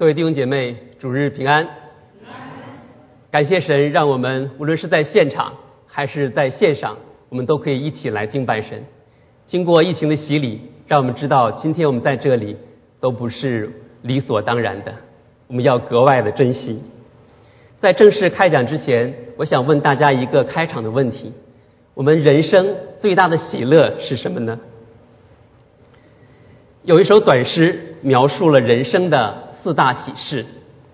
各位弟兄姐妹，主日平安。感谢神，让我们无论是在现场还是在线上，我们都可以一起来敬拜神。经过疫情的洗礼，让我们知道今天我们在这里都不是理所当然的，我们要格外的珍惜。在正式开讲之前，我想问大家一个开场的问题：我们人生最大的喜乐是什么呢？有一首短诗描述了人生的4大喜事：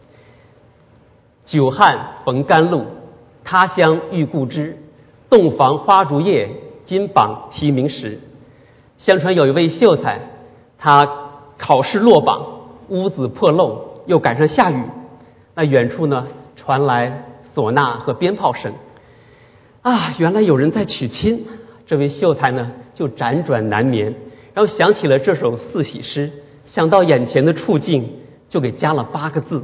久旱逢甘露，他乡遇故知，洞房花烛夜，金榜题名时。相传有一位秀才，他考试落榜，屋子破漏，又赶上下雨，那远处呢传来唢呐和鞭炮声啊，原来有人在娶亲。这位秀才呢就辗转难眠，然后想起了这首4喜诗，想到眼前的处境，就给加了8个字：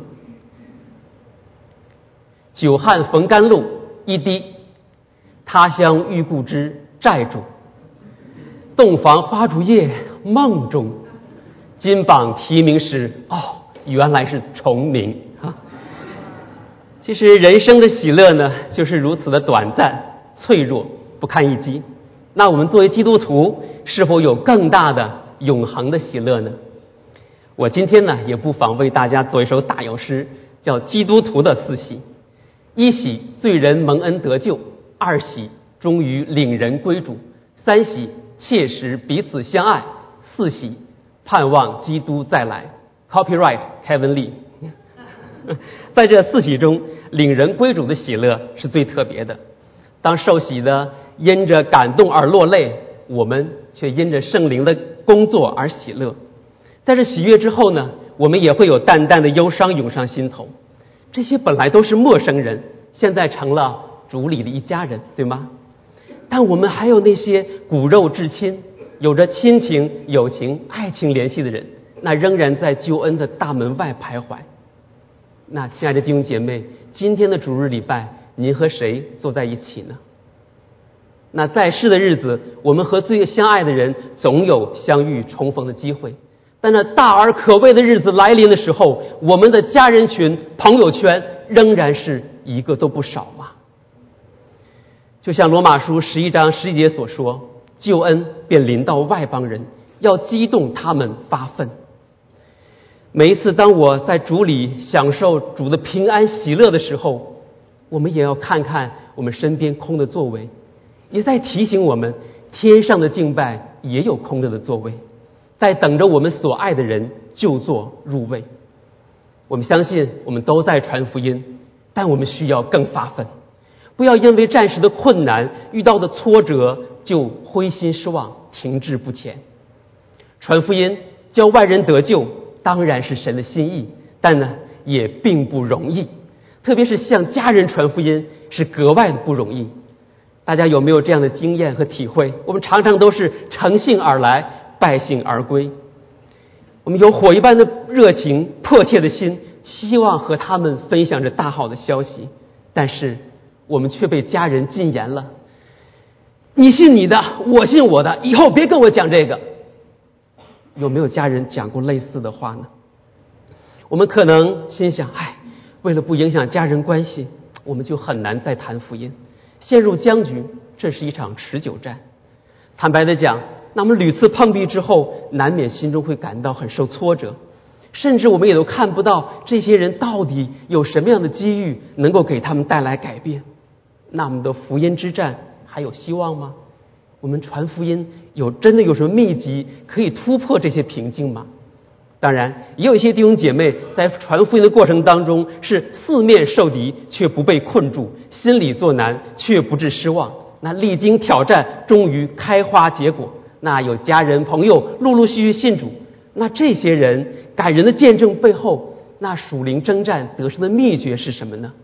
久旱逢甘露一滴，他乡遇故知债主，洞房花烛夜梦中，金榜题名时，原来是重名啊！其实人生的喜乐呢，就是如此的短暂、脆弱、不堪一击。那我们作为基督徒，是否有更大的永恒的喜乐呢？我今天呢，也不妨为大家做一首打油诗，叫《基督徒的4喜》。1喜罪人蒙恩得救，2喜终于领人归主，3喜切实彼此相爱，4喜盼望基督再来。 Copyright Kevin Lee 在这4喜中，领人归主的喜乐是最特别的。当受洗的因着感动而落泪，我们却因着圣灵的工作而喜乐。在这喜悦之后呢，我们也会有淡淡的忧伤涌上心头。这些本来都是陌生人，现在成了主里的一家人，对吗？但我们还有那些骨肉至亲，有着亲情、友情、爱情联系的人，那仍然在救恩的大门外徘徊。那亲爱的弟兄姐妹，今天的主日礼拜，您和谁坐在一起呢？那在世的日子，我们和最相爱的人总有相遇重逢的机会，但那大而可畏的日子来临的时候，我们的家人群、朋友圈仍然是一个都不少嘛。就像罗马书11章11节所说，救恩便临到外邦人，要激动他们发愤。每一次当我在主里享受主的平安喜乐的时候，我们也要看看我们身边空的座位，也在提醒我们，天上的敬拜也有空着的座位，在等着我们所爱的人就座入位。我们相信我们都在传福音，但我们需要更发奋，不要因为暂时的困难、遇到的挫折就灰心失望、停滞不前。传福音叫外人得救，当然是神的心意，但呢也并不容易，特别是向家人传福音是格外的不容易。大家有没有这样的经验和体会？我们常常都是乘兴而来，败兴而归。我们有火一般的热情、迫切的心，希望和他们分享着大好的消息，但是我们却被家人禁言了。你信你的，我信我的，以后别跟我讲这个。有没有家人讲过类似的话呢？我们可能心想，为了不影响家人关系，我们就很难再谈福音，陷入僵局，这是一场持久战。坦白的讲，那么屡次碰壁之后，难免心中会感到很受挫折，甚至我们也都看不到这些人到底有什么样的机遇能够给他们带来改变。那我们的福音之战还有希望吗？我们传福音真的有什么秘籍可以突破这些瓶颈吗？当然，也有一些弟兄姐妹在传福音的过程当中是四面受敌，却不被困住，心里作难，却不致失望。那历经挑战，终于开花结果。那有家人朋友陆陆续续信主。那这些人感人的见证背后，那属灵征战得胜的秘诀是什么呢？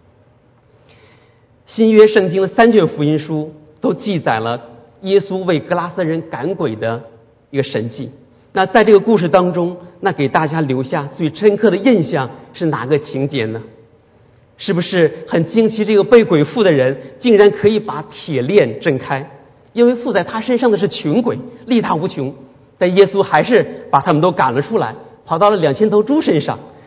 新约圣经的3卷福音书都记载了耶稣为格拉森人赶鬼的一个神迹。那在这个故事当中，那给大家留下最深刻的印象是哪个情节呢？是不是很惊奇，这个被鬼附的人竟然可以把铁链挣开？因为附在他身上的是群鬼，力大无穷，但耶稣还是把他们都赶了出来，跑到了2000头猪身上。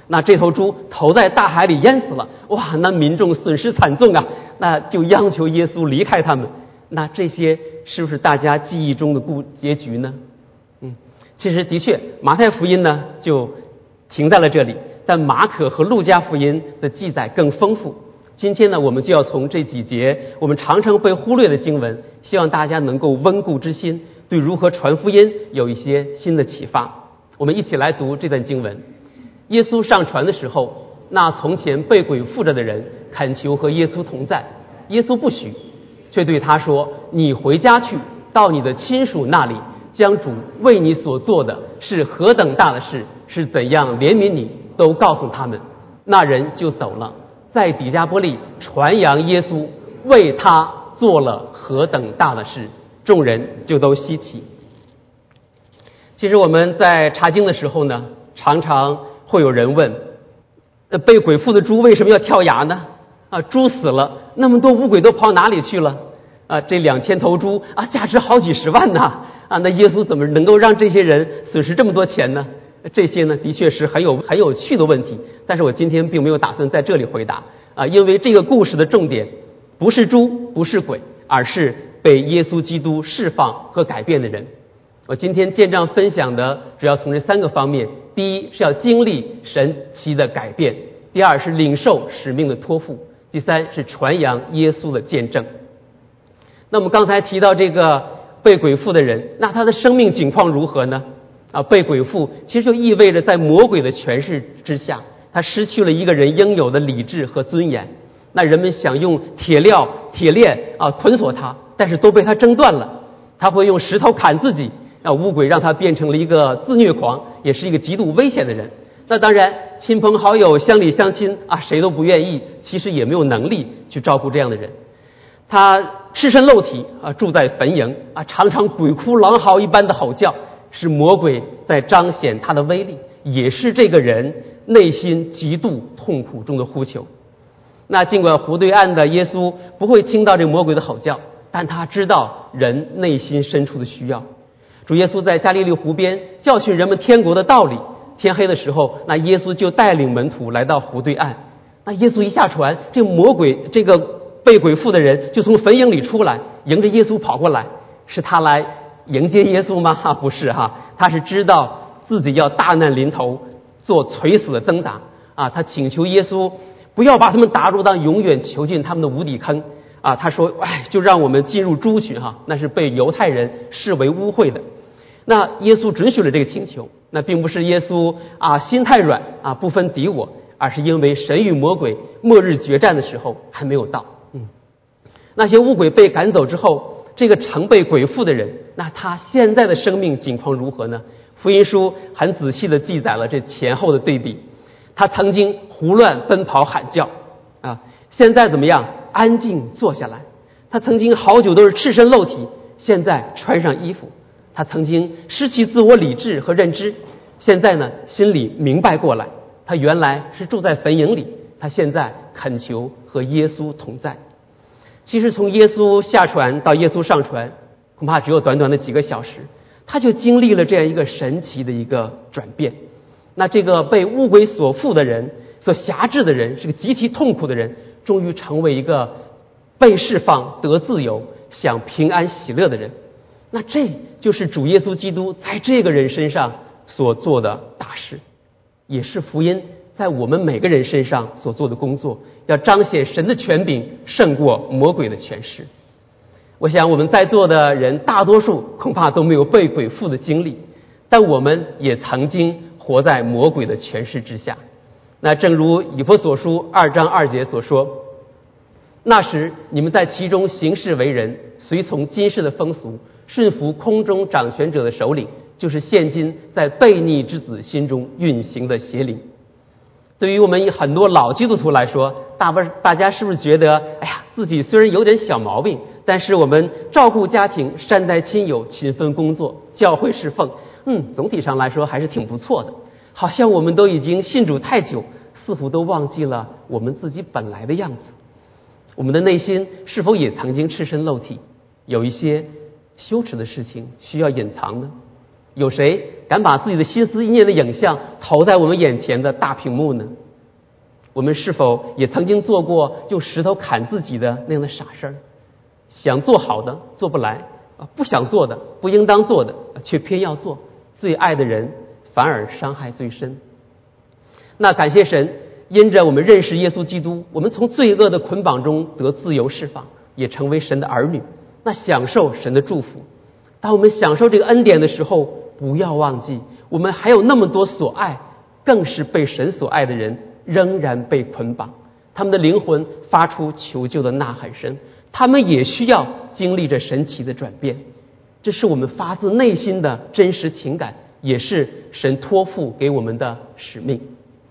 那这头猪投在大海里淹死了，哇，那民众损失惨重啊，那就央求耶稣离开他们。那这些是不是大家记忆中的结局呢？其实的确，马太福音呢就停在了这里，但马可和路加福音的记载更丰富。今天呢，我们就要从这几节我们常常被忽略的经文，希望大家能够温故知新，对如何传福音有一些新的启发。我们一起来读这段经文。耶稣上船的时候，那从前被鬼附着的人恳求和耶稣同在，耶稣不许，却对他说：你回家去，到你的亲属那里，将主为你所做的是何等大的事，是怎样怜悯你，都告诉他们。那人就走了，在底加波利传扬耶稣为他做了何等大的事，众人就都稀奇。其实我们在查经的时候呢，常常会有人问，被鬼附的猪为什么要跳崖呢？猪死了，那么多乌鬼都跑哪里去了？这2000头猪价值好几十万呢！那耶稣怎么能够让这些人损失这么多钱呢？这些呢，的确是很有趣的问题，但是我今天并没有打算在这里回答因为这个故事的重点不是猪，不是鬼，而是被耶稣基督释放和改变的人。我今天见证分享的主要从这3个方面：第一是要经历神奇的改变；第二是领受使命的托付；第三是传扬耶稣的见证。那我们刚才提到这个被鬼附的人，那他的生命境况如何呢？被鬼附其实就意味着在魔鬼的权势之下，他失去了一个人应有的理智和尊严。那人们想用铁链捆锁他，但是都被他挣断了。他会用石头砍自己，乌鬼让他变成了一个自虐狂，也是一个极度危险的人。那当然亲朋好友乡里乡亲谁都不愿意，其实也没有能力去照顾这样的人。他赤身露体住在坟茔常常鬼哭狼嚎一般的吼叫，是魔鬼在彰显他的威力，也是这个人内心极度痛苦中的呼求。那尽管湖对岸的耶稣不会听到这魔鬼的吼叫，但他知道人内心深处的需要。主耶稣在加利利湖边教训人们天国的道理，天黑的时候，那耶稣就带领门徒来到湖对岸。那耶稣一下船，这魔鬼这个被鬼附的人就从坟茔里出来，迎着耶稣跑过来。是他来迎接耶稣吗？不是他是知道自己要大难临头，做垂死的挣扎他请求耶稣不要把他们打入到永远囚禁他们的无底坑他说就让我们进入猪群那是被犹太人视为污秽的。那耶稣准许了这个请求，那并不是耶稣心太软不分敌我，而是因为神与魔鬼末日决战的时候还没有到。那些污鬼被赶走之后，这个曾被鬼附的人，那他现在的生命境况如何呢？福音书很仔细地记载了这前后的对比。他曾经胡乱奔跑喊叫现在怎么样？安静坐下来。他曾经好久都是赤身露体，现在穿上衣服。他曾经失去自我理智和认知，现在呢心里明白过来，他原来是住在坟茔里，他现在恳求和耶稣同在。其实从耶稣下船到耶稣上船，恐怕只有短短的几个小时，他就经历了这样一个神奇的一个转变。那这个被污鬼所附的人，所辖制的人，是个极其痛苦的人，终于成为一个被释放得自由享平安喜乐的人。那这就是主耶稣基督在这个人身上所做的大事，也是福音在我们每个人身上所做的工作，要彰显神的权柄胜过魔鬼的权势。我想我们在座的人大多数恐怕都没有被鬼附的经历，但我们也曾经活在魔鬼的权势之下。那正如以弗所书2章2节所说，那时你们在其中行事为人，随从今世的风俗，顺服空中掌权者的首领，就是现今在悖逆之子心中运行的邪灵。对于我们很多老基督徒来说，大家是不是觉得自己虽然有点小毛病，但是我们照顾家庭，善待亲友，勤奋工作，教会侍奉总体上来说还是挺不错的。好像我们都已经信主太久，似乎都忘记了我们自己本来的样子。我们的内心是否也曾经赤身露体，有一些羞耻的事情需要隐藏呢？有谁敢把自己的心思意念的影像投在我们眼前的大屏幕呢？我们是否也曾经做过用石头砍自己的那样的傻事儿？想做好的做不来，不想做的不应当做的却偏要做，最爱的人反而伤害最深。那感谢神，因着我们认识耶稣基督，我们从罪恶的捆绑中得自由释放，也成为神的儿女，那享受神的祝福。当我们享受这个恩典的时候，不要忘记我们还有那么多所爱，更是被神所爱的人仍然被捆绑，他们的灵魂发出求救的呐喊声，他们也需要经历着神奇的转变。这是我们发自内心的真实情感，也是神托付给我们的使命。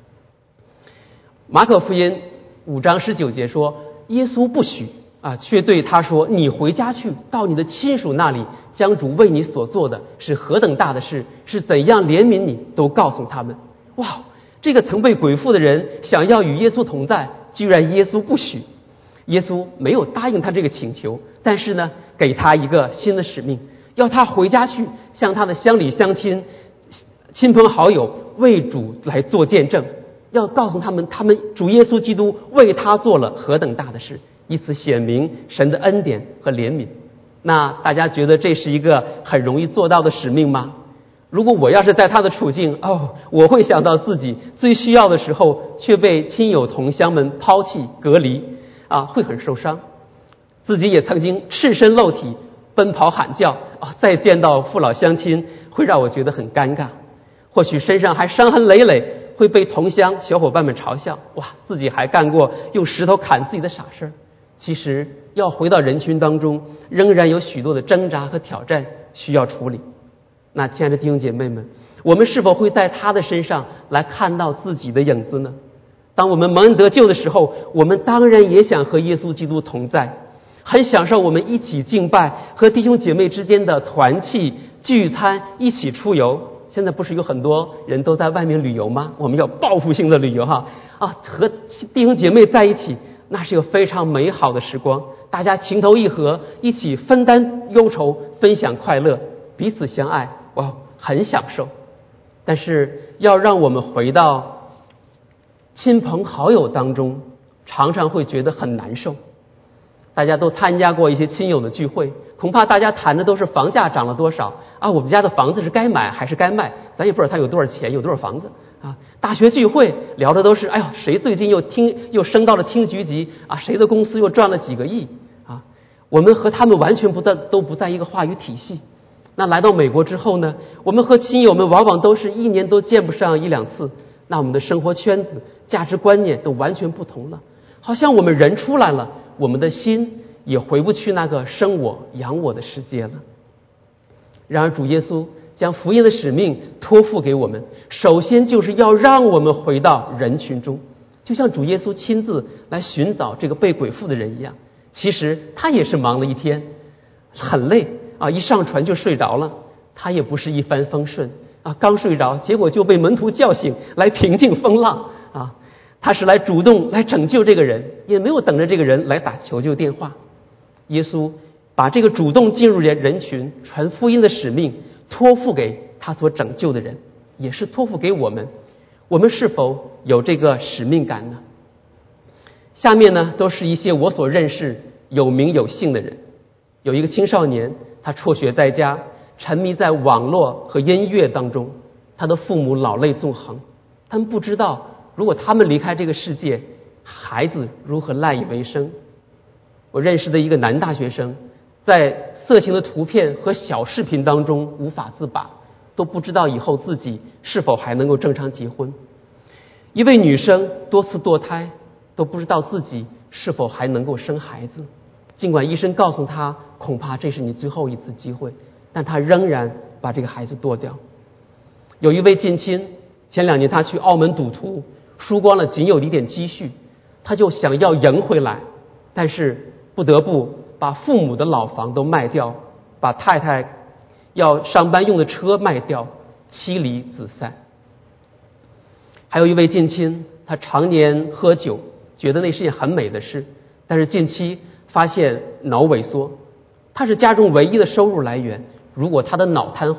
马可福音5章19节说，耶稣不许却对他说，你回家去，到你的亲属那里，将主为你所做的是何等大的事，是怎样怜悯你，都告诉他们。哇，这个曾被鬼附的人想要与耶稣同在，居然耶稣不许。耶稣没有答应他这个请求，但是呢，给他一个新的使命，要他回家去向他的乡里乡亲、亲朋好友为主来做见证，要告诉他们主耶稣基督为他做了何等大的事，以此显明神的恩典和怜悯。那大家觉得这是一个很容易做到的使命吗？如果我要是在他的处境，我会想到自己最需要的时候却被亲友同乡们抛弃隔离会很受伤。自己也曾经赤身露体奔跑喊叫再见到父老乡亲会让我觉得很尴尬，或许身上还伤痕累累，会被同乡小伙伴们嘲笑，自己还干过用石头砍自己的傻事。其实要回到人群当中，仍然有许多的挣扎和挑战需要处理。那亲爱的弟兄姐妹们，我们是否会在他的身上来看到自己的影子呢？当我们蒙恩得救的时候，我们当然也想和耶稣基督同在，很享受我们一起敬拜和弟兄姐妹之间的团契聚餐，一起出游。现在不是有很多人都在外面旅游吗？我们要报复性的旅游和弟兄姐妹在一起，那是有非常美好的时光，大家情投意合，一起分担忧愁，分享快乐，彼此相爱，很享受。但是要让我们回到亲朋好友当中，常常会觉得很难受。大家都参加过一些亲友的聚会，恐怕大家谈的都是房价涨了多少我们家的房子是该买还是该卖，咱也不知道他有多少钱，有多少房子大学聚会聊的都是谁最近又升到了厅局级谁的公司又赚了几个亿我们和他们完全都不在一个话语体系。那来到美国之后呢，我们和亲友们往往都是一年都见不上1-2次，那我们的生活圈子、价值观念都完全不同了，好像我们人出来了，我们的心也回不去那个生我养我的世界了。然而主耶稣将福音的使命托付给我们，首先就是要让我们回到人群中，就像主耶稣亲自来寻找这个被鬼附的人一样。其实他也是忙了一天，很累一上船就睡着了，他也不是一帆风顺刚睡着，结果就被门徒叫醒来平静风浪他是来主动来拯救这个人，也没有等着这个人来打求救电话。耶稣把这个主动进入人群传福音的使命托付给他所拯救的人，也是托付给我们。我们是否有这个使命感呢？下面呢，都是一些我所认识有名有姓的人。有一个青少年，他辍学在家，沉迷在网络和音乐当中，他的父母老泪纵横，他们不知道如果他们离开这个世界，孩子如何赖以为生。我认识的一个男大学生，在色情的图片和小视频当中无法自拔，都不知道以后自己是否还能够正常结婚。一位女生多次堕胎，都不知道自己是否还能够生孩子，尽管医生告诉她恐怕这是你最后一次机会，但她仍然把这个孩子堕掉。有一位近亲，前2年他去澳门赌徒，输光了仅有的一点积蓄，他就想要赢回来，但是不得不把父母的老房都卖掉，把太太要上班用的车卖掉，妻离子散。还有一位近亲，他常年喝酒，觉得那是件很美的事，但是近期发现脑萎缩，他是家中唯一的收入来源，如果他的脑瘫痪，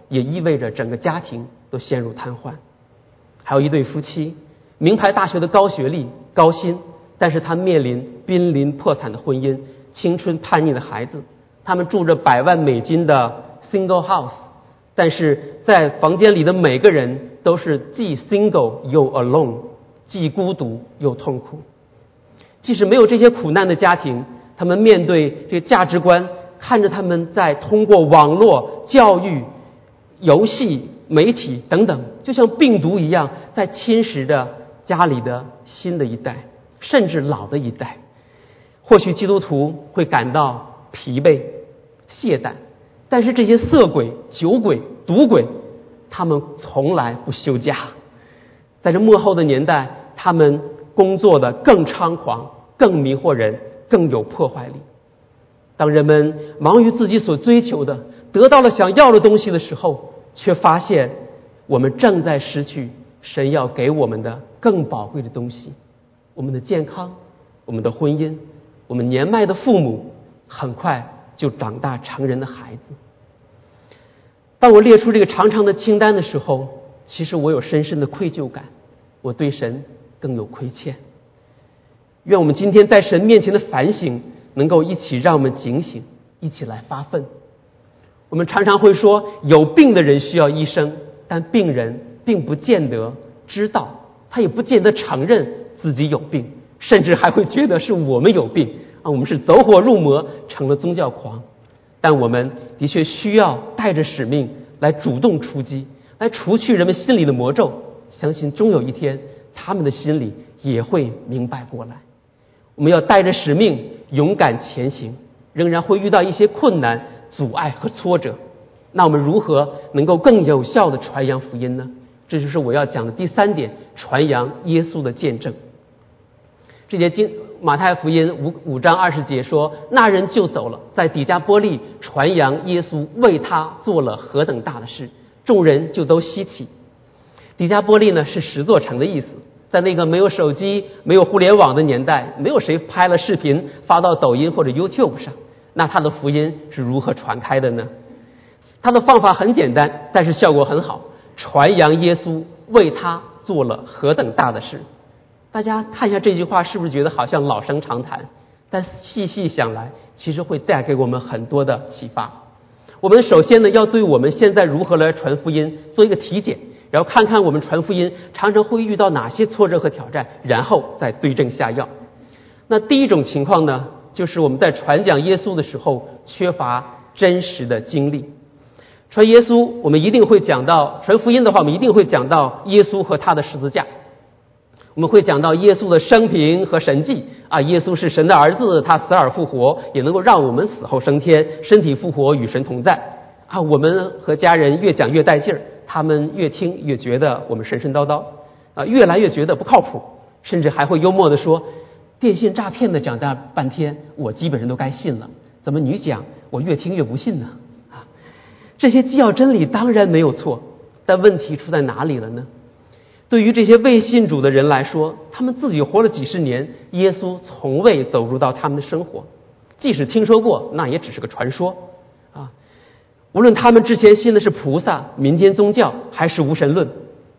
也意味着整个家庭都陷入瘫痪。还有一对夫妻，名牌大学的高学历高薪，但是他面临濒临破产的婚姻，青春叛逆的孩子，他们住着100万美金的 single house， 但是在房间里的每个人都是既 single 又 alone， 既孤独又痛苦。即使没有这些苦难的家庭，他们面对这个价值观，看着他们在通过网络、教育、游戏、媒体等等，就像病毒一样在侵蚀着家里的新的一代，甚至老的一代。或许基督徒会感到疲惫、懈怠，但是这些色鬼、酒鬼、赌鬼，他们从来不休假。在这末后的年代，他们工作的更猖狂、更迷惑人、更有破坏力。当人们忙于自己所追求的，得到了想要的东西的时候，却发现我们正在失去神要给我们的更宝贵的东西，我们的健康，我们的婚姻，我们年迈的父母，很快就长大成人的孩子。当我列出这个长长的清单的时候，其实我有深深的愧疚感，我对神更有亏欠。愿我们今天在神面前的反省能够一起让我们警醒，一起来发奋。我们常常会说有病的人需要医生，但病人并不见得知道，他也不见得承认自己有病，甚至还会觉得是我们有病啊，我们是走火入魔，成了宗教狂。但我们的确需要带着使命来主动出击，来除去人们心里的魔咒，相信终有一天他们的心里也会明白过来。我们要带着使命勇敢前行，仍然会遇到一些困难、阻碍和挫折。那我们如何能够更有效地传扬福音呢？这就是我要讲的第3点，传扬耶稣的见证。这节马太福音5章20节说，那人就走了，在底加波利传扬耶稣为他做了何等大的事，众人就都稀奇。底加波利呢是10座城的意思，在那个没有手机、没有互联网的年代，没有谁拍了视频发到抖音或者 YouTube 上，那他的福音是如何传开的呢？他的方法很简单，但是效果很好，传扬耶稣为他做了何等大的事。大家看一下这句话，是不是觉得好像老生常谈？但细细想来，其实会带给我们很多的启发。我们首先呢，要对我们现在如何来传福音做一个体检，然后看看我们传福音常常会遇到哪些挫折和挑战，然后再对症下药。那第一种情况呢，就是我们在传讲耶稣的时候缺乏真实的经历。传耶稣，我们一定会讲到，传福音的话，我们一定会讲到耶稣和他的十字架。我们会讲到耶稣的生平和神迹啊，耶稣是神的儿子，他死而复活，也能够让我们死后升天，身体复活，与神同在啊。我们和家人越讲越带劲儿，他们越听越觉得我们神神叨叨啊，越来越觉得不靠谱，甚至还会幽默地说，电信诈骗的讲大半天，我基本上都该信了，怎么你讲我越听越不信呢？啊，这些纪要真理当然没有错，但问题出在哪里了呢？对于这些未信主的人来说，他们自己活了几十年，耶稣从未走入到他们的生活，即使听说过，那也只是个传说啊。无论他们之前信的是菩萨、民间宗教还是无神论，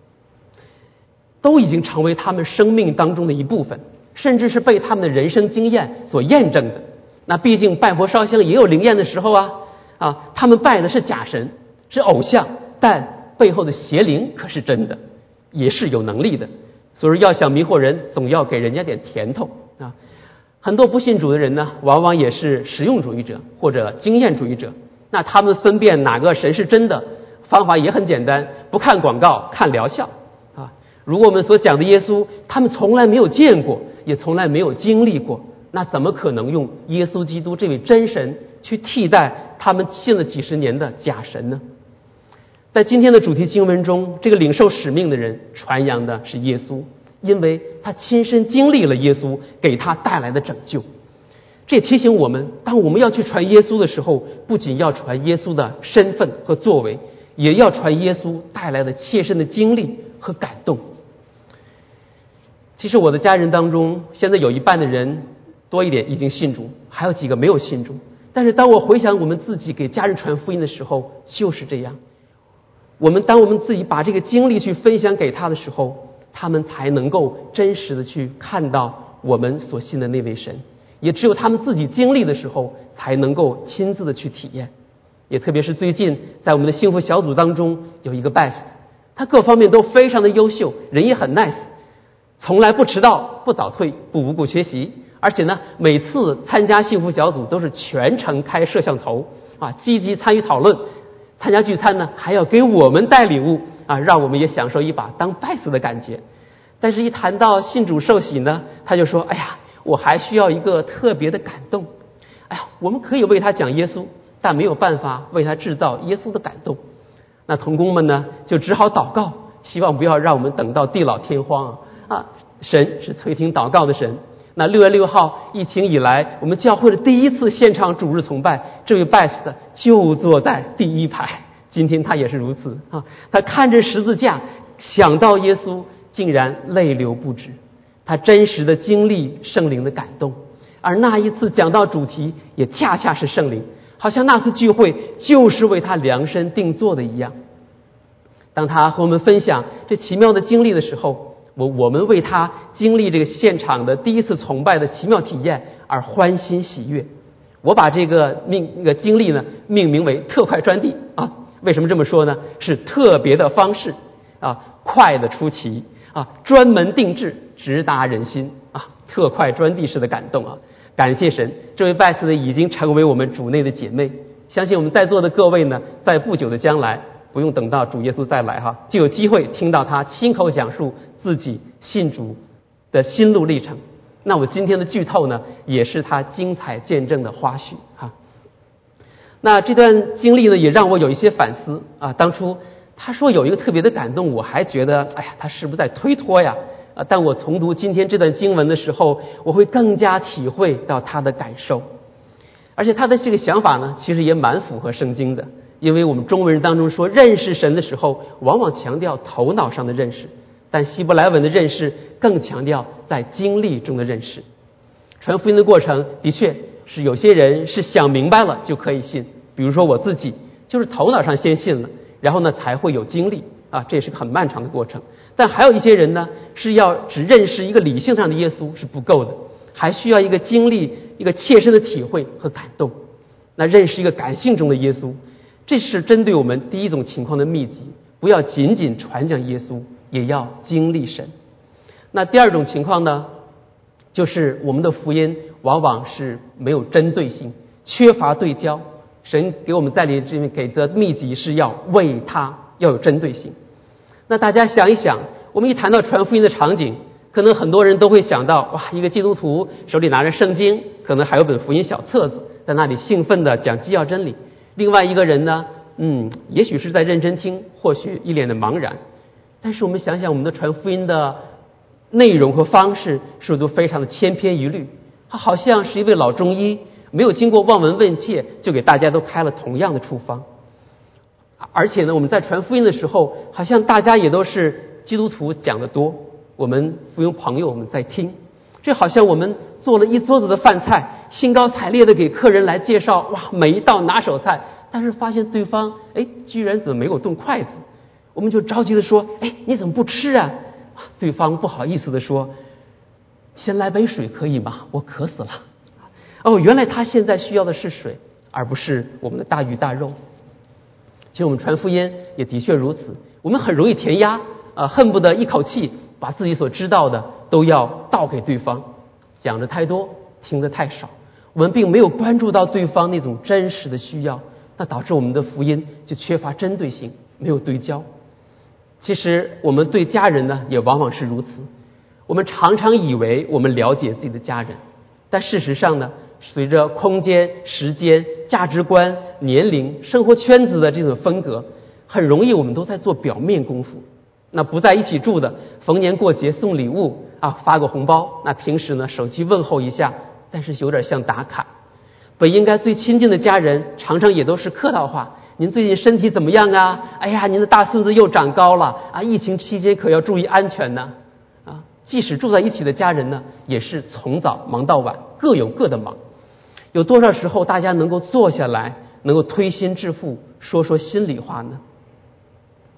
都已经成为他们生命当中的一部分，甚至是被他们的人生经验所验证的。那毕竟拜佛烧香也有灵验的时候啊，他们拜的是假神，是偶像，但背后的邪灵可是真的，也是有能力的。所以要想迷惑人，总要给人家点甜头啊。很多不信主的人呢，往往也是实用主义者或者经验主义者。那他们分辨哪个神是真的方法也很简单，不看广告，看疗效啊。如果我们所讲的耶稣，他们从来没有见过，也从来没有经历过，那怎么可能用耶稣基督这位真神去替代他们信了几十年的假神呢？在今天的主题经文中，这个领受使命的人传扬的是耶稣，因为他亲身经历了耶稣给他带来的拯救。这也提醒我们，当我们要去传耶稣的时候，不仅要传耶稣的身份和作为，也要传耶稣带来的切身的经历和感动。其实我的家人当中，现在有一半的人多一点已经信主，还有几个没有信主。但是当我回想我们自己给家人传福音的时候，就是这样。 当我们自己把这个经历去分享给他的时候，他们才能够真实的去看到我们所信的那位神。也只有他们自己经历的时候，才能够亲自的去体验。也特别是最近在我们的幸福小组当中有一个 best， 他各方面都非常的优秀，人也很 nice， 从来不迟到，不早退，不无故缺席，而且呢每次参加幸福小组都是全程开摄像头积极参与讨论，参加聚餐呢还要给我们带礼物让我们也享受一把当 best 的感觉。但是一谈到信主受洗呢，他就说我还需要一个特别的感动。我们可以为他讲耶稣，但没有办法为他制造耶稣的感动。那同工们呢就只好祷告，希望不要让我们等到地老天荒神是垂听祷告的神。那6月6号疫情以来，我们教会的第一次现场主日崇拜，这位 best 就坐在第一排，今天他也是如此他看着十字架，想到耶稣，竟然泪流不止。他真实的经历圣灵的感动，而那一次讲道主题也恰恰是圣灵，好像那次聚会就是为他量身定做的一样。当他和我们分享这奇妙的经历的时候，我们为他经历这个现场的第一次崇拜的奇妙体验而欢欣喜悦。我把这个经历呢命名为特快专递为什么这么说呢？是特别的方式快的出奇专门定制，直达人心特快专递式的感动感谢神，这位拜斯呢已经成为我们主内的姐妹。相信我们在座的各位呢，在不久的将来，不用等到主耶稣再来就有机会听到他亲口讲述自己信主的心路历程。那我今天的剧透呢，也是他精彩见证的花絮那这段经历呢，也让我有一些反思当初他说有一个特别的感动，我还觉得他是不是在推脱呀但我重读今天这段经文的时候，我会更加体会到他的感受。而且他的这个想法呢，其实也蛮符合圣经的。因为我们中文人当中说认识神的时候，往往强调头脑上的认识，但希伯来文的认识更强调在经历中的认识。传福音的过程的确是有些人是想明白了就可以信，比如说我自己就是头脑上先信了，然后呢才会有经历这也是个很漫长的过程。但还有一些人呢，是要只认识一个理性上的耶稣是不够的，还需要一个经历，一个切身的体会和感动。那认识一个感性中的耶稣，这是针对我们第一种情况的秘籍，不要仅仅传讲耶稣，也要经历神。那第二种情况呢，就是我们的福音往往是没有针对性，缺乏对焦。神给我们在这里给的秘籍是要为他要有针对性。那大家想一想，我们一谈到传福音的场景，可能很多人都会想到一个基督徒手里拿着圣经，可能还有本福音小册子，在那里兴奋地讲基要真理。另外一个人呢也许是在认真听，或许一脸的茫然。但是我们想想我们的传福音的内容和方式是不是都非常的千篇一律？他好像是一位老中医，没有经过望闻问切就给大家都开了同样的处方。而且呢，我们在传福音的时候，好像大家也都是基督徒讲的多，我们福音朋友我们在听，这好像我们做了一桌子的饭菜，兴高采烈的给客人来介绍每一道拿手菜，但是发现对方居然怎么没有动筷子，我们就着急的说你怎么不吃啊？对方不好意思的说，先来杯水可以吗？我渴死了。原来他现在需要的是水，而不是我们的大鱼大肉。其实我们传福音也的确如此，我们很容易填鸭恨不得一口气把自己所知道的都要倒给对方，讲的太多，听得太少，我们并没有关注到对方那种真实的需要，那导致我们的福音就缺乏针对性，没有对焦。其实我们对家人呢也往往是如此，我们常常以为我们了解自己的家人，但事实上呢，随着空间、时间、价值观、年龄、生活圈子的这种分隔，很容易我们都在做表面功夫。那不在一起住的，逢年过节送礼物发个红包，那平时呢手机问候一下，但是有点像打卡。本应该最亲近的家人，常常也都是客套话，您最近身体怎么样啊？哎呀，您的大孙子又长高了疫情期间可要注意安全呢即使住在一起的家人呢，也是从早忙到晚，各有各的忙。有多少时候大家能够坐下来，能够推心置腹，说说心里话呢？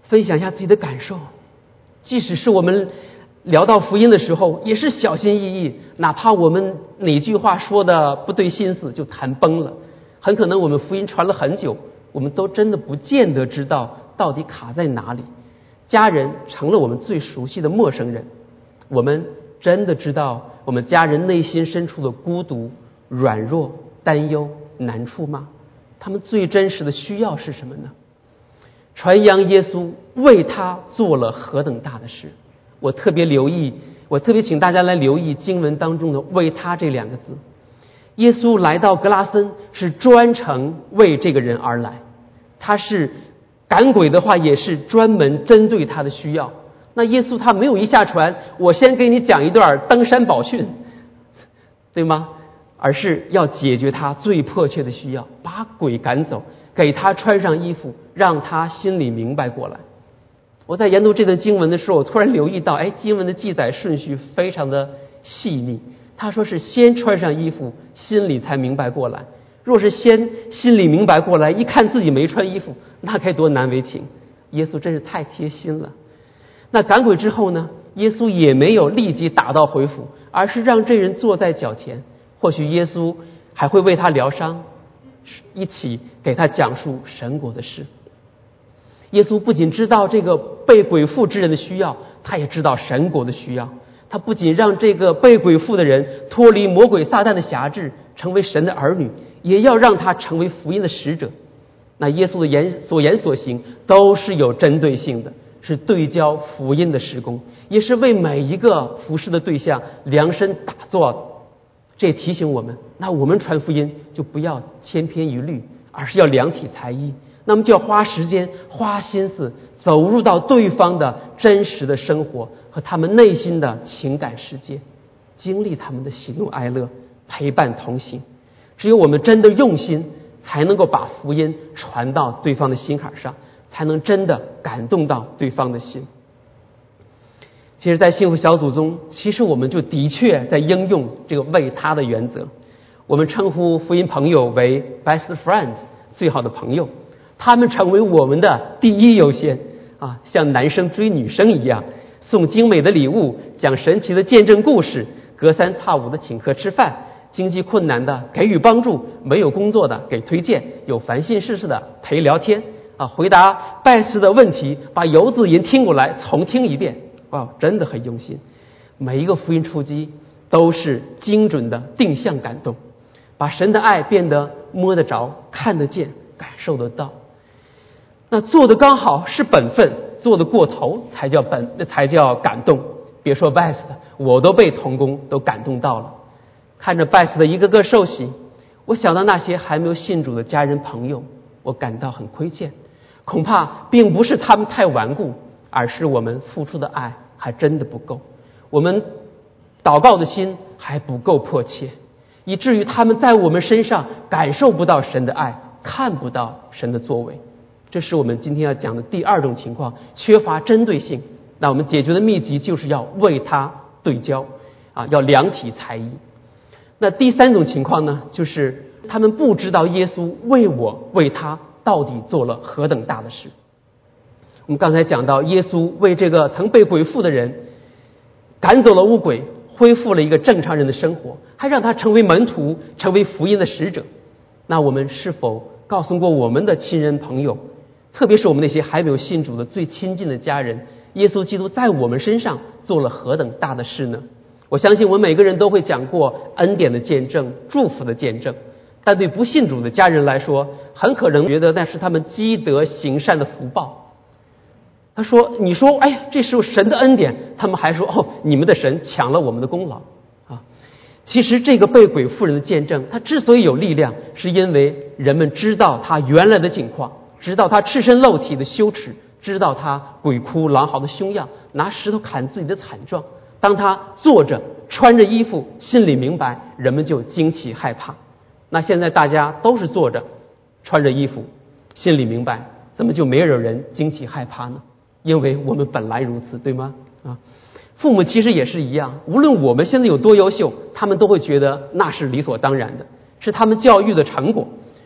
分享一下自己的感受。即使是我们聊到福音的时候，也是小心翼翼，哪怕我们哪句话说的不对心思就谈崩了，很可能我们福音传了很久，我们都真的不见得知道到底卡在哪里。家人成了我们最熟悉的陌生人，我们真的知道我们家人内心深处的孤独、软弱、担忧、难处吗？他们最真实的需要是什么呢？传扬耶稣为他做了何等大的事。我特别请大家来留意经文当中的为他这两个字。耶稣来到格拉森是专程为这个人而来，他是赶鬼的话也是专门针对他的需要。那耶稣他没有一下船，我先给你讲一段登山宝训，对吗？而是要解决他最迫切的需要，把鬼赶走，给他穿上衣服，让他心里明白过来。我在研读这段经文的时候，我突然留意到，经文的记载顺序非常的细腻。他说是先穿上衣服，心里才明白过来。若是先心里明白过来，一看自己没穿衣服，那该多难为情。耶稣真是太贴心了。那赶鬼之后呢，耶稣也没有立即打道回府，而是让这人坐在脚前。或许耶稣还会为他疗伤，一起给他讲述神国的事。耶稣不仅知道这个被鬼附之人的需要，他也知道神国的需要。他不仅让这个被鬼附的人脱离魔鬼撒旦的辖制，成为神的儿女，也要让他成为福音的使者。那耶稣的所言所行都是有针对性的，是对焦福音的事工，也是为每一个服事的对象量身打造的。这也提醒我们，那我们传福音就不要千篇一律，而是要量体裁衣。那么就要花时间花心思走入到对方的真实的生活和他们内心的情感世界，经历他们的喜怒哀乐，陪伴同行。只有我们真的用心，才能够把福音传到对方的心坎上，才能真的感动到对方的心。其实在幸福小组中，其实我们就的确在应用这个为他的原则。我们称呼福音朋友为 best friend， 最好的朋友，他们成为我们的第一优先啊，像男生追女生一样，送精美的礼物，讲神奇的见证故事，隔三差五的请客吃饭，经济困难的给予帮助，没有工作的给推荐，有烦心事的陪聊天啊，回答拜师的问题，把游子吟听过来重听一遍。哇，真的很用心。每一个福音出击都是精准的定向感动，把神的爱变得摸得着、看得见、感受得到。那做的刚好是本分，做的过头才叫感动。别说 best 的，我都被同工都感动到了。看着 best 的一个个受洗，我想到那些还没有信主的家人朋友，我感到很亏欠。恐怕并不是他们太顽固，而是我们付出的爱还真的不够，我们祷告的心还不够迫切，以至于他们在我们身上感受不到神的爱，看不到神的作为。这是我们今天要讲的第二种情况，缺乏针对性。那我们解决的秘籍就是要为他对焦啊，要量体裁衣。那第三种情况呢，就是他们不知道耶稣为他到底做了何等大的事。我们刚才讲到，耶稣为这个曾被鬼附的人赶走了污鬼，恢复了一个正常人的生活，还让他成为门徒，成为福音的使者。那我们是否告诉过我们的亲人朋友，特别是我们那些还没有信主的最亲近的家人，耶稣基督在我们身上做了何等大的事呢？我相信我们每个人都会讲过恩典的见证、祝福的见证，但对不信主的家人来说，很可能觉得那是他们积德行善的福报。他说，你说这是神的恩典，他们还说你们的神抢了我们的功劳啊。其实这个被鬼附人的见证，他之所以有力量，是因为人们知道他原来的境况，知道他赤身露体的羞耻，知道他鬼哭狼嚎的凶样，拿石头砍自己的惨状。当他坐着穿着衣服，心里明白，人们就惊奇害怕。那现在大家都是坐着穿着衣服，心里明白，怎么就没有人惊奇害怕呢？因为我们本来如此，对吗？父母其实也是一样，无论我们现在有多优秀，他们都会觉得那是理所当然的，是他们教育的成果。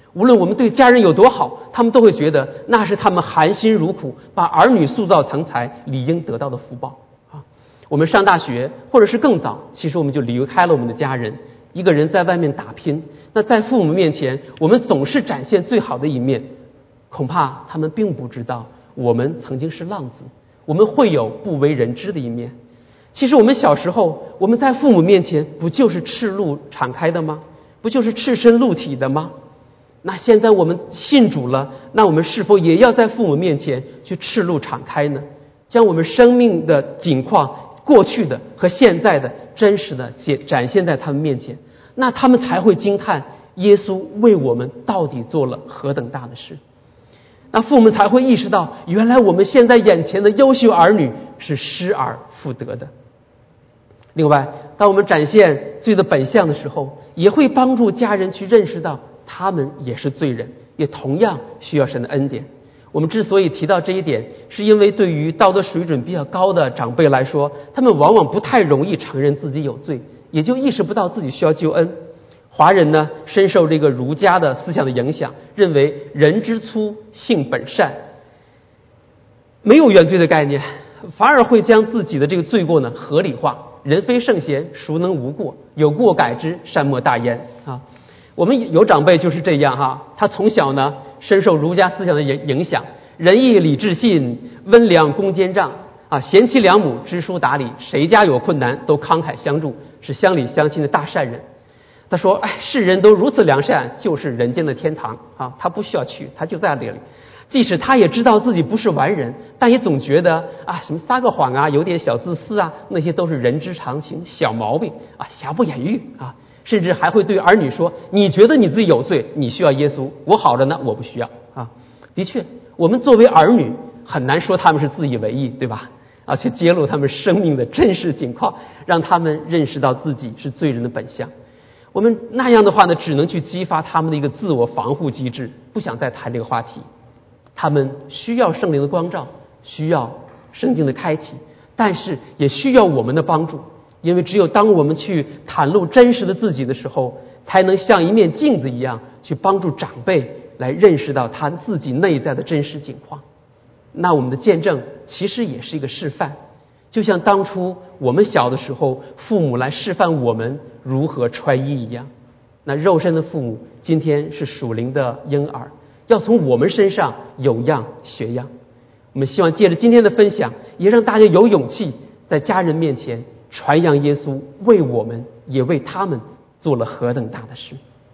无论我们对家人有多好，他们都会觉得那是他们含辛茹苦把儿女塑造成才理应得到的福报啊。我们上大学或者是更早，其实我们就离开了我们的家人，一个人在外面打拼，那在父母面前我们总是展现最好的一面，恐怕他们并不知道我们曾经是浪子，我们会有不为人知的一面。其实我们小时候，我们在父母面前不就是赤露敞开的吗？不就是赤身露体的吗？那现在我们信主了，那我们是否也要在父母面前去赤露敞开呢？将我们生命的景况，过去的和现在的真实的展现在他们面前，那他们才会惊叹耶稣为我们到底做了何等大的事。那父母才会意识到，原来我们现在眼前的优秀儿女是失而复得的。另外，当我们展现罪的本相的时候，也会帮助家人去认识到他们也是罪人，也同样需要神的恩典。我们之所以提到这一点，是因为对于道德水准比较高的长辈来说，他们往往不太容易承认自己有罪，也就意识不到自己需要救恩。华人呢，深受这个儒家的思想的影响，认为人之初性本善，没有原罪的概念，反而会将自己的这个罪过呢合理化。人非圣贤，孰能无过？有过改之，善莫大焉啊！我们有长辈就是这样哈，他从小呢深受儒家思想的影响，仁义礼智信，温良恭俭让啊，贤妻良母，知书达理，谁家有困难都慷慨相助，是乡里乡亲的大善人。他说：“哎，世人都如此良善，就是人间的天堂啊！他不需要去，他就在这里。即使他也知道自己不是完人，但也总觉得啊，什么撒个谎啊，有点小自私啊，那些都是人之常情，小毛病啊，瑕不掩瑜啊。甚至还会对儿女说：你觉得你自己有罪，你需要耶稣，我好着呢，我不需要啊。的确，我们作为儿女，很难说他们是自以为意，对吧？啊，去揭露他们生命的真实情况，让他们认识到自己是罪人的本相。我们那样的话呢，只能去激发他们的一个自我防护机制，不想再谈这个话题。他们需要圣灵的光照，需要圣经的开启，但是也需要我们的帮助，因为只有当我们去袒露真实的自己的时候，才能像一面镜子一样去帮助长辈来认识到他自己内在的真实境况。那我们的见证其实也是一个示范，就像当初我们小的时候，父母来示范我们如何穿衣一样。那肉身的父母今天是属灵的婴儿，要从我们身上有样学样。我们希望借着今天的分享，也让大家有勇气在家人面前传扬耶稣为我们也为他们做了何等大的事。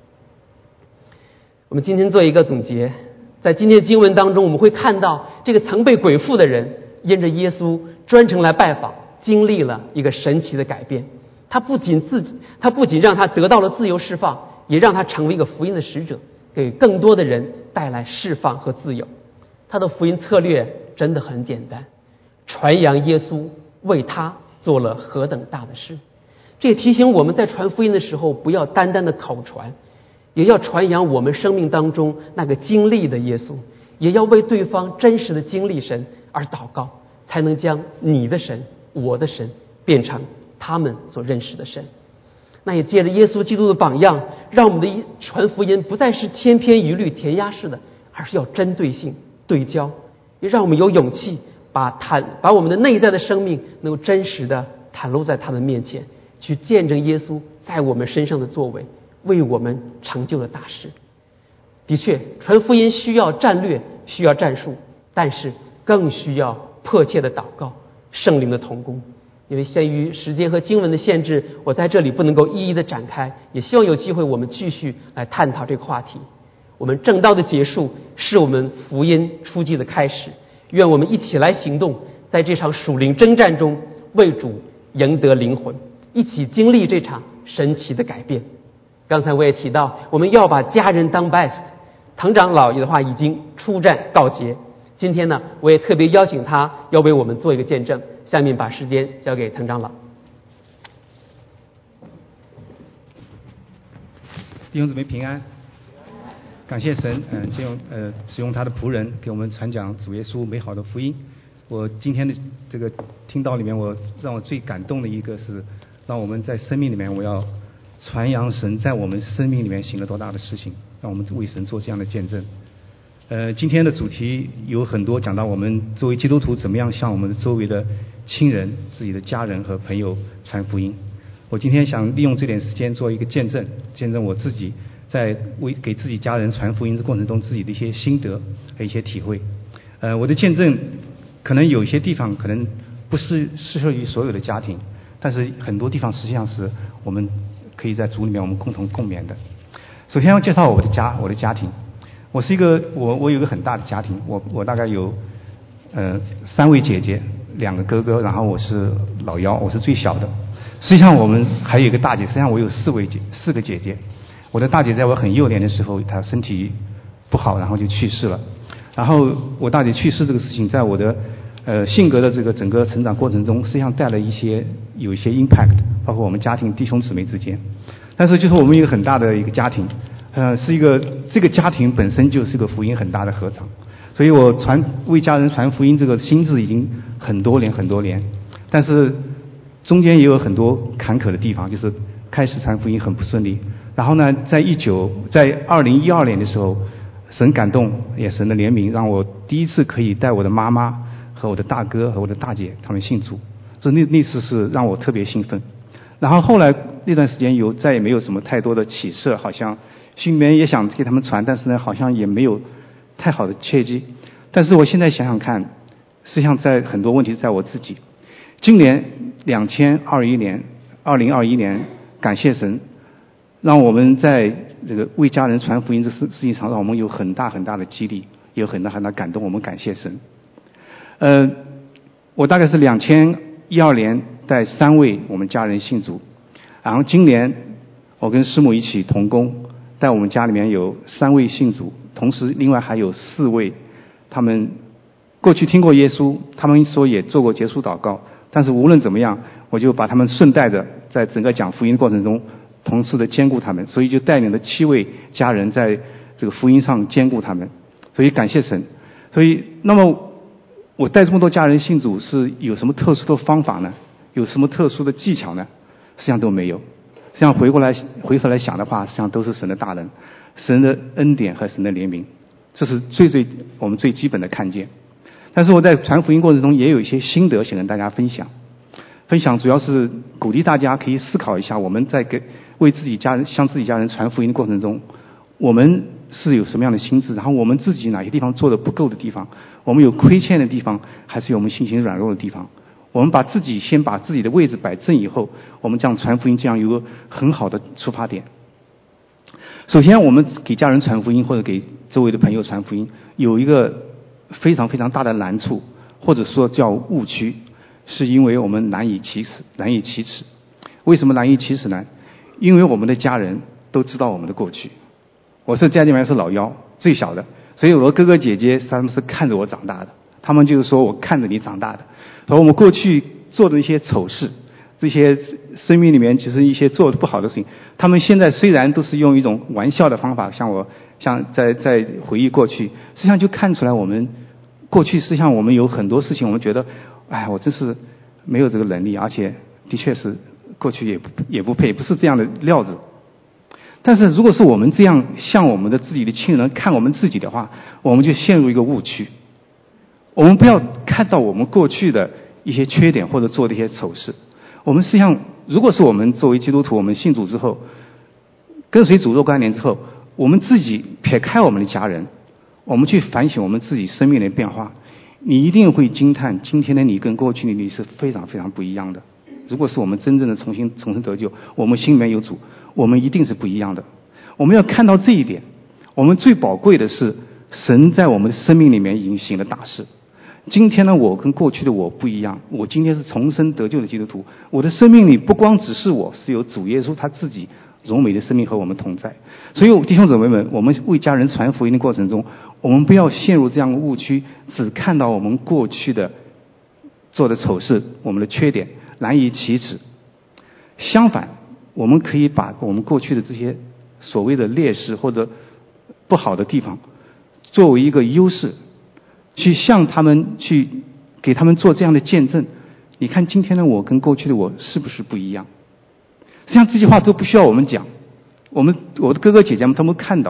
我们今天做一个总结，在今天经文当中，我们会看到这个曾被鬼附的人因着耶稣专程来拜访，经历了一个神奇的改变。他不仅让他得到了自由释放，也让他成为一个福音的使者，给更多的人带来释放和自由。他的福音策略真的很简单，传扬耶稣为他做了何等大的事。这也提醒我们在传福音的时候，不要单单的口传，也要传扬我们生命当中那个经历的耶稣，也要为对方真实的经历神而祷告，才能将你的神我的神变成他们所认识的神。那也借着耶稣基督的榜样，让我们的传福音不再是千篇一律填鸭式的，而是要针对性对焦，也让我们有勇气把我们的内在的生命能够真实的袒露在他们面前，去见证耶稣在我们身上的作为，为我们成就了大事。的确，传福音需要战略，需要战术，但是更需要迫切的祷告，圣灵的同工。因为限于时间和经文的限制，我在这里不能够一一的展开，也希望有机会我们继续来探讨这个话题。我们正道的结束是我们福音出击的开始，愿我们一起来行动，在这场属灵征战中为主赢得灵魂，一起经历这场神奇的改变。刚才我也提到，我们要把家人当 best， 滕长老的话已经出战告捷。今天呢，我也特别邀请他要为我们做一个见证。下面把时间交给滕长老。 弟兄姊妹平安，感谢神，使用他的仆人给我们传讲主耶稣美好的福音。我今天的这个听到里面，让我最感动的一个是，让我们在生命里面，我要传扬神在我们生命里面行了多大的事情。 让我们为神做这样的见证。今天的主题有很多讲到我们作为基督徒怎么样向我们的周围的亲人、自己的家人和朋友传福音。我今天想利用这点时间做一个见证，见证我自己在给自己家人传福音的过程中自己的一些心得和一些体会。我的见证可能有一些地方可能不是适合于所有的家庭，但是很多地方实际上是我们可以在主里面我们共同共勉的。首先要介绍我的家庭。我有一个很大的家庭，我大概有3位姐姐，2个哥哥，然后我是老幺，我是最小的。实际上我们还有一个大姐，实际上我有4个姐姐。我的大姐在我很幼年的时候，她身体不好，然后就去世了。然后我大姐去世这个事情，在我的性格的这个整个成长过程中，实际上带来有一些 impact， 包括我们家庭弟兄姊妹之间。但是就是我们一个很大的一个家庭，这个家庭本身就是个福音很大的合场。所以我为家人传福音这个心智已经很多年，但是中间也有很多坎坷的地方，就是开始传福音很不顺利。然后呢，在2012年的时候，神感动也神的怜悯，让我第一次可以带我的妈妈和我的大哥和我的大姐他们信主，所以那次是让我特别兴奋。然后后来那段时间再也没有什么太多的起色，好像心里面也想给他们传，但是呢好像也没有太好的契机。但是我现在想想看，实际上在很多问题是在我自己。今年2021年，感谢神，让我们在这个为家人传福音这事情上，让我们有很大的激励，有很大感动，我们感谢神。我大概是2012年带3位我们家人信主，然后今年我跟师母一起同工，带我们家里面有3位信主，同时另外还有4位，他们过去听过耶稣，他们说也做过结束祷告，但是无论怎么样，我就把他们顺带着在整个讲福音的过程中同时的兼顾他们，所以就带领了7位家人在这个福音上兼顾他们，所以感谢神。所以那么我带这么多家人信主是有什么特殊的方法呢？有什么特殊的技巧呢？实际上都没有。实际上回头来想的话，实际上都是神的大能，神的恩典和神的怜悯，这是我们最基本的看见。但是我在传福音过程中也有一些心得想跟大家分享主要是鼓励大家可以思考一下，我们在为自己家人向自己家人传福音的过程中，我们是有什么样的心智，然后我们自己哪些地方做的不够的地方，我们有亏欠的地方，还是有我们信心软弱的地方，我们先把自己的位置摆正以后，我们这样传福音，这样有个很好的出发点。首先我们给家人传福音或者给周围的朋友传福音，有一个非常大的难处，或者说叫误区，是因为我们难以启齿。为什么难以启齿呢？因为我们的家人都知道我们的过去。我是家里面是老幺，最小的，所以我的哥哥姐姐他们是看着我长大的，他们就是说我看着你长大的。而我们过去做的一些丑事，这些生命里面其实一些做的不好的事情，他们现在虽然都是用一种玩笑的方法像在回忆过去，实际上就看出来我们过去实际上我们有很多事情我们觉得我真是没有这个能力，而且的确是过去也不配，不是这样的料子。但是如果是我们这样向我们的自己的亲人看我们自己的话，我们就陷入一个误区。我们不要看到我们过去的一些缺点或者做的一些丑事。我们实际上如果是我们作为基督徒，我们信主之后跟随主若干年之后，我们自己撇开我们的家人，我们去反省我们自己生命的变化，你一定会惊叹今天的你跟过去的你是非常不一样的。如果是我们真正的重生得救，我们心里面有主，我们一定是不一样的。我们要看到这一点。我们最宝贵的是神在我们的生命里面已经行了大事。今天呢，我跟过去的我不一样，我今天是重生得救的基督徒，我的生命里不光只是我，是有主耶稣他自己荣美的生命和我们同在。所以弟兄姊妹们，我们为家人传福音的过程中，我们不要陷入这样的误区，只看到我们过去的做的丑事，我们的缺点难以启齿。相反，我们可以把我们过去的这些所谓的劣势或者不好的地方作为一个优势，去向他们去给他们做这样的见证。你看今天的我跟过去的我是不是不一样？实际上这句话都不需要我们讲，我的哥哥姐姐们他们看到，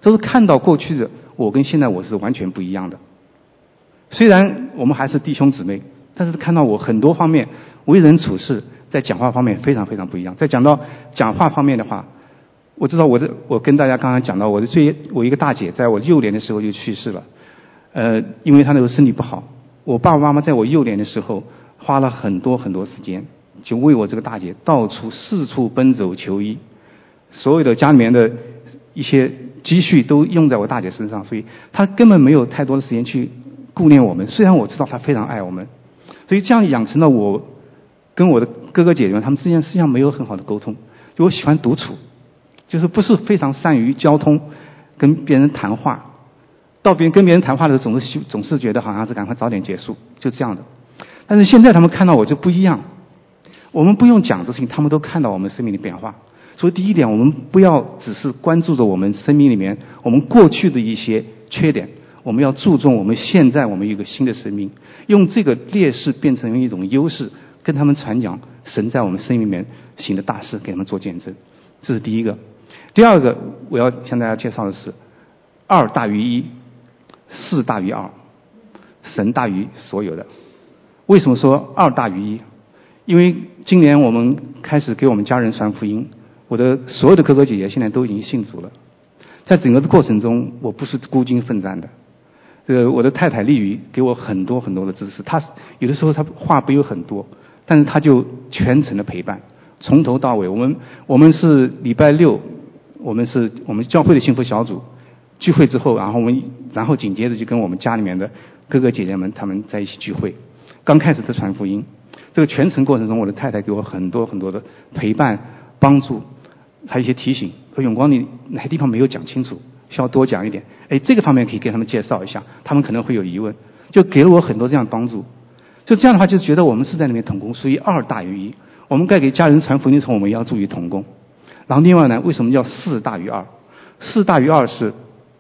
都是看到过去的我跟现在我是完全不一样的。虽然我们还是弟兄姊妹，但是看到我很多方面为人处事，在讲话方面非常非常不一样。在讲到讲话方面的话，我知道我跟大家刚刚讲到我一个大姐在我幼年的时候就去世了，因为她那时候身体不好。我爸爸妈妈在我幼年的时候花了很多很多时间，就为我这个大姐四处奔走求医，所有的家里面的一些积蓄都用在我大姐身上，所以她根本没有太多的时间去顾念我们。虽然我知道她非常爱我们，所以这样养成了我跟我的哥哥姐姐们他们之间实际上没有很好的沟通。就我喜欢独处，就是不是非常善于交通，跟别人谈话。跟别人谈话的时候总是觉得好像是赶快早点结束，就这样的。但是现在他们看到我就不一样，我们不用讲这事情，他们都看到我们生命的变化。所以第一点，我们不要只是关注着我们生命里面我们过去的一些缺点，我们要注重我们现在我们有一个新的生命，用这个劣势变成一种优势，跟他们传讲神在我们生命里面行的大事，给他们做见证。这是第一个。第二个我要向大家介绍的是2大于1，4大于2，神大于所有的。为什么说2大于1？因为今年我们开始给我们家人传福音，我的所有的哥哥姐姐现在都已经信主了。在整个的过程中，我不是孤军奋战的。我的太太丽宇给我很多很多的支持，她有的时候她话不有很多，但是她就全程的陪伴，从头到尾。我们是礼拜六，我们教会的幸福小组聚会之后，然后紧接着就跟我们家里面的哥哥姐姐们他们在一起聚会。刚开始的传福音，这个全程过程中，我的太太给我很多很多的陪伴、帮助，还有一些提醒，说永光你哪些地方没有讲清楚，需要多讲一点。这个方面可以给他们介绍一下，他们可能会有疑问，就给了我很多这样的帮助。就这样的话，就觉得我们是在里面同工，所以2大于1。我们该给家人传福音的时候，我们也要注意同工。然后另外呢，为什么叫4大于2？4大于2是，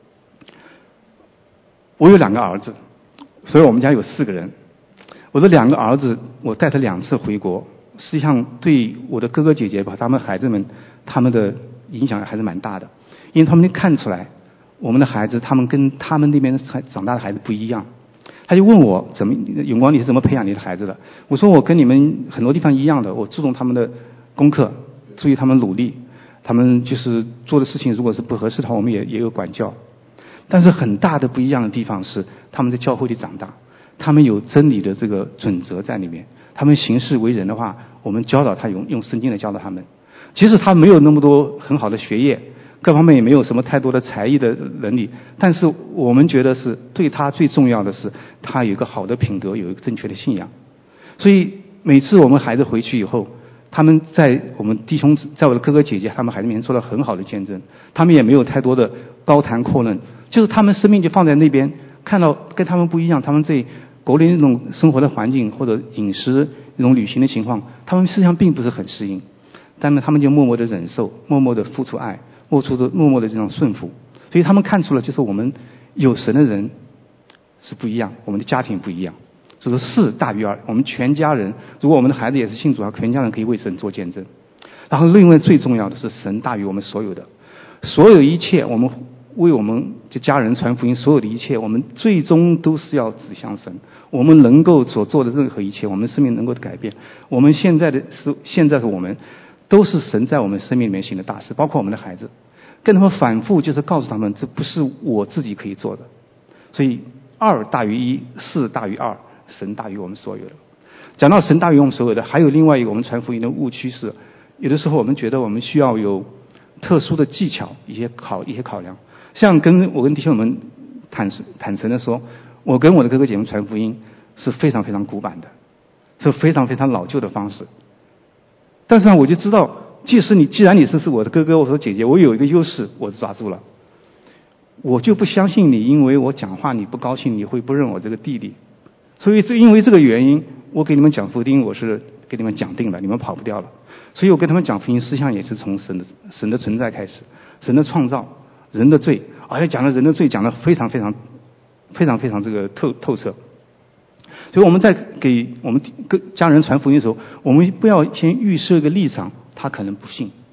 我有2个儿子，所以我们家有4个人。我的2个儿子，我带他2次回国，实际上对我的哥哥姐姐把他们孩子们他们的影响还是蛮大的，因为他们能看出来我们的孩子他们跟他们那边长大的孩子不一样。他就问我永光你是怎么培养你的孩子的？我说我跟你们很多地方一样的，我注重他们的功课，注意他们努力，他们就是做的事情如果是不合适的话，我们也有管教。但是很大的不一样的地方是他们在教会里长大，他们有真理的这个准则在里面，他们行事为人的话，我们教导他用圣经来教导他们。即使他没有那么多很好的学业，各方面也没有什么太多的才艺的能力，但是我们觉得是对他最重要的是他有一个好的品德，有一个正确的信仰。所以每次我们孩子回去以后，他们在我们弟兄，在我的哥哥姐姐他们孩子面前做了很好的见证，他们也没有太多的高谈阔论，就是他们生命就放在那边，看到跟他们不一样，他们在国内那种生活的环境或者饮食那种旅行的情况，他们实际上并不是很适应，但是他们就默默的忍受，默默的付出爱，默默的这种顺服。所以他们看出了就是我们有神的人是不一样，我们的家庭不一样。所以说4大于2，我们全家人，如果我们的孩子也是信主，全家人可以为神做见证。然后另外最重要的是神大于我们所有的，所有一切，我们为我们这家人传福音，所有的一切，我们最终都是要指向神。我们能够所做的任何一切，我们生命能够改变，我们现在的我们都是神在我们生命里面行的大事，包括我们的孩子，跟他们反复就是告诉他们，这不是我自己可以做的。所以2大于1， 4大于2，神大于我们所有的。讲到神大于我们所有的，还有另外一个我们传福音的误区是，有的时候我们觉得我们需要有特殊的技巧，一些考量。像我跟弟兄们坦诚的说，我跟我的哥哥姐妹传福音是非常非常古板的，是非常非常老旧的方式。但是呢，我就知道，既然你是我的哥哥，我说姐姐，我有一个优势，我抓住了。我就不相信你，因为我讲话你不高兴，你会不认我这个弟弟。所以因为这个原因，我给你们讲福音，我是给你们讲定了，你们跑不掉了。所以我跟他们讲福音，实际上也是从神的存在开始，神的创造，人的罪，而且讲了人的罪，讲得非常非常非常非常这个透彻。所以我们在给我们家人传福音的时候，我们不要先预设一个立场，他可能不信，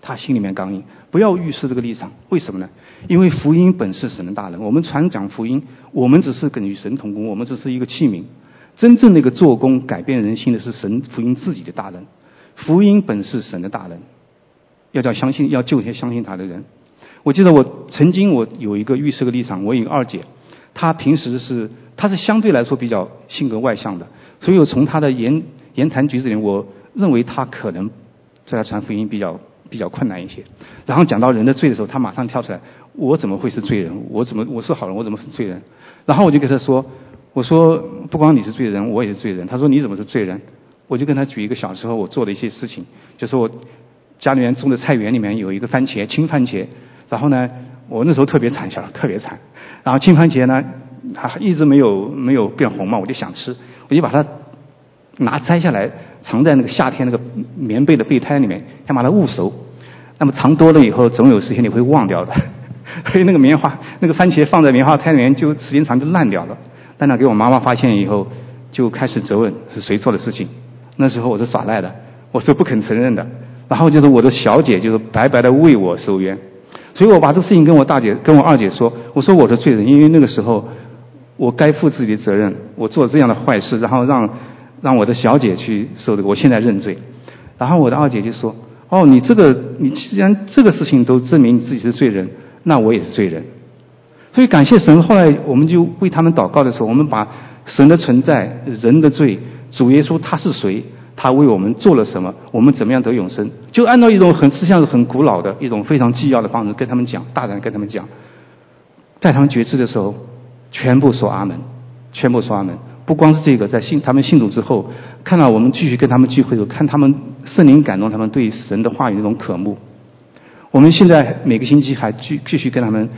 他心里面刚硬。不要预设这个立场，为什么呢？因为福音本是神的大能，我们传讲福音，我们只是跟与神同工，我们只是一个器皿。真正那个做工改变人心的是神福音自己的大能。福音本是神的大能，要救些相信他的人。我记得我曾经有一个预设的立场，我有一个二姐，她平时她是相对来说比较性格外向的，所以我从她的言谈举止里面，我认为她可能在她传福音比较困难一些。然后讲到人的罪的时候，她马上跳出来，我怎么会是罪人？我是好人，我怎么是罪人？然后我就跟她说，我说不光你是罪人，我也是罪人。她说你怎么是罪人？我就跟她举一个小时候我做的一些事情，就是我家里面种的菜园里面有一个番茄，青番茄。然后呢，我那时候特别惨，特别惨。然后青番茄呢，它一直没有变红嘛，我就想吃，我就把它摘下来，藏在那个夏天那个棉被的被胎里面，想把它焐熟。那么藏多了以后，总有时间你会忘掉的。所以那个番茄放在棉花胎里面，就时间长就烂掉了。但那给我妈妈发现以后，就开始责问是谁做的事情。那时候我是耍赖的，我是不肯承认的。然后就是我的小姐就是白白的为我收冤。所以我把这个事情跟我二姐说，我说我是罪人，因为那个时候我该负自己的责任，我做这样的坏事，然后让我的小姐去受这个，我现在认罪。然后我的二姐就说，你既然这个事情都证明你自己是罪人，那我也是罪人。所以感谢神，后来我们就为他们祷告的时候，我们把神的存在、人的罪、主耶稣他是谁，他为我们做了什么，我们怎么样得永生，就按照一种实际上是很古老的一种非常纪要的方式跟他们讲，大胆跟他们讲。在他们决志的时候，全部说阿门，全部说阿门。不光是这个，在他们信主之后，看到我们继续跟他们聚会的时候，看他们圣灵感动他们对神的话语那种渴慕。我们现在每个星期还继续跟他们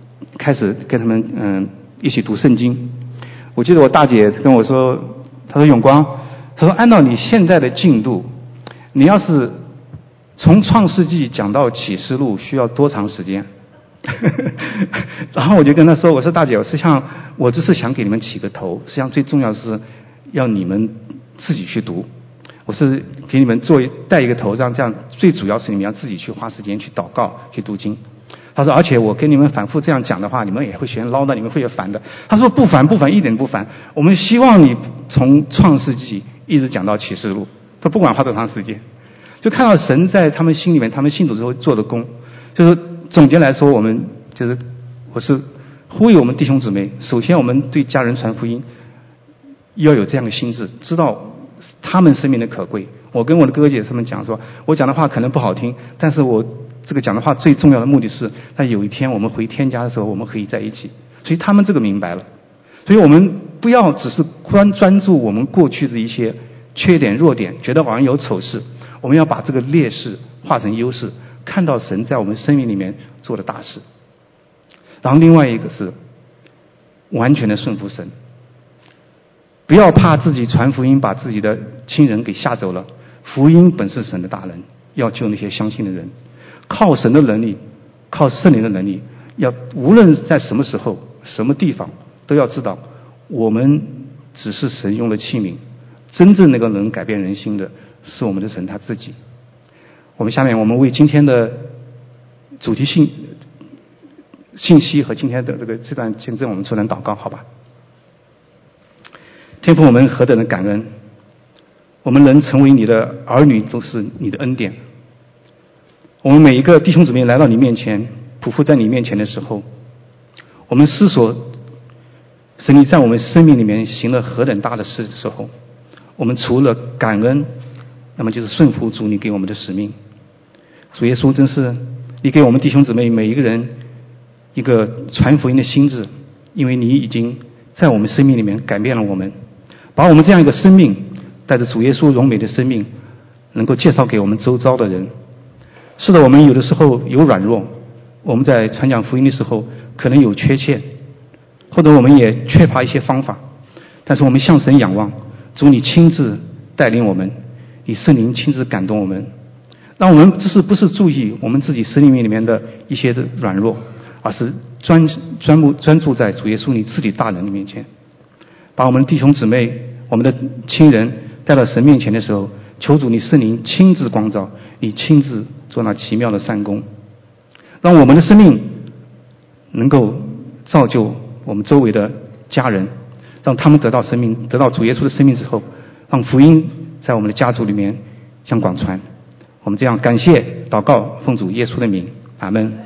一起读圣经。我记得我大姐跟我说，她说永光，她说按照你现在的进度，你要是从创世纪讲到启示录需要多长时间？然后我就跟她说，我说大姐，我只是想给你们起个头，实际上最重要的是要你们自己去读。我是给你们带一个头，这样最主要是你们要自己去花时间去祷告去读经。他说，而且我跟你们反复这样讲的话，你们也会嫌唠叨，你们会也烦的。他说不烦，一点不烦。我们希望你从创世纪一直讲到启示录，他不管花多长时间，就看到神在他们心里面，他们信主之后做的功。就是总结来说，我是呼吁我们弟兄姊妹，首先我们对家人传福音要有这样的心智，知道他们生命的可贵。我跟我的哥姐他们讲说，我讲的话可能不好听，但是我这个讲的话最重要的目的是，在有一天我们回天家的时候，我们可以在一起。所以他们这个明白了。所以我们不要只是专注我们过去的一些缺点弱点，觉得好像有丑事，我们要把这个劣势化成优势，看到神在我们生命里面做的大事。然后另外一个是完全的顺服神，不要怕自己传福音把自己的亲人给吓走了。福音本是神的大能，要救那些相信的人。靠神的能力，靠圣灵的能力，要无论在什么时候什么地方，都要知道我们只是神用的器皿，真正那个能改变人心的是我们的神他自己。下面我们为今天的主题信息和今天的这段见证，我们做点祷告，好吧？天父，我们何等的感恩，我们能成为你的儿女都是你的恩典。我们每一个弟兄姊妹来到你面前，匍匐在你面前的时候，我们思索神你在我们生命里面行了何等大的事的时候，我们除了感恩，那么就是顺服主你给我们的使命。主耶稣，真是你给我们弟兄姊妹每一个人一个传福音的心智，因为你已经在我们生命里面改变了我们，把我们这样一个生命带着主耶稣荣美的生命能够介绍给我们周遭的人。是的，我们有的时候有软弱，我们在传讲福音的时候可能有缺陷，或者我们也缺乏一些方法，但是我们向神仰望，主你亲自带领我们，你圣灵亲自感动我们，让我们不是注意我们自己生命里面的一些的软弱，而是专注在主耶稣你自己大能的面前，把我们的弟兄姊妹我们的亲人带到神面前的时候，求主你圣灵亲自光照，你亲自做那奇妙的善功，让我们的生命能够造就我们周围的家人，让他们得到生命，得到主耶稣的生命之后，让福音在我们的家族里面向广传。我们这样感谢祷告，奉主耶稣的名，阿们。